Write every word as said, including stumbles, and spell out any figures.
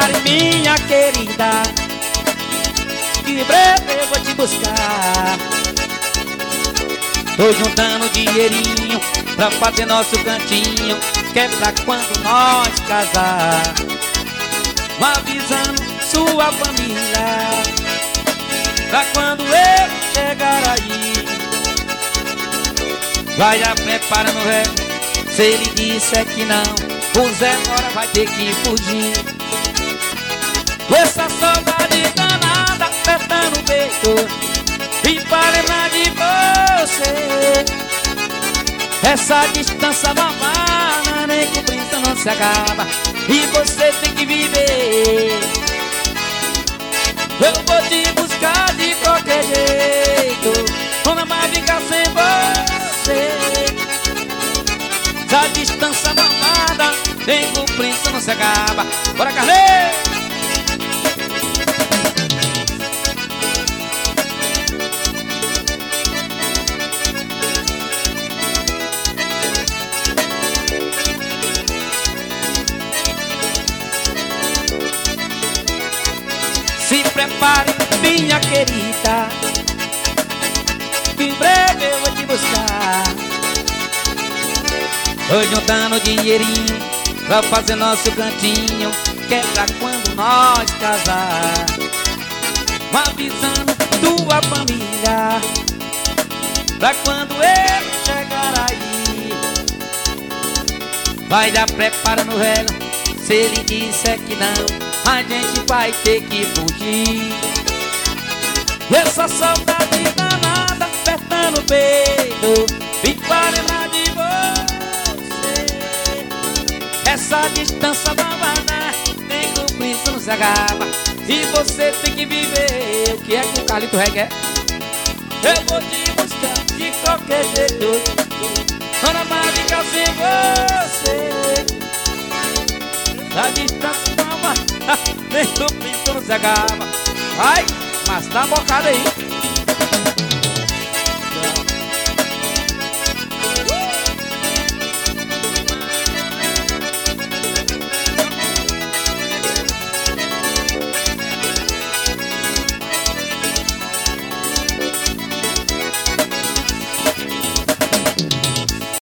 prepare, minha querida, que em breve eu vou te buscar. Tô juntando dinheirinho pra fazer nosso cantinho, que é pra quando nós casar. Vou avisando sua família, pra quando eu chegar aí. Vai já preparando o réu, se ele disser que não, o Zé agora vai ter que fugir. Essa saudade danada apertando o peito, e para lembrar de você. Essa distância mamada, nem com prisa não se acaba, e você tem que viver. Eu vou te buscar de qualquer jeito, não vai ficar sem você. Essa distância mamada, nem com prisa não se acaba. Bora, Carlinhos! Se prepare, minha querida, que em breve eu vou te buscar. Tô juntando dinheirinho pra fazer nosso cantinho, que é pra quando nós casar. Vou avisando tua família, pra quando eu chegar aí. Vai já preparando o velho, se ele disser que não, a gente vai ter que fugir. Essa saudade danada apertando o peito, e para lembrar de você. Essa distância babada, nem com prisa não se acaba, e você tem que viver. O que é que o Carlito requer? Eu vou te buscar de qualquer jeito, não vai ficar sem você. A distância babada, nem com prisa não se acaba. Vai, mas dá uma bocada aí.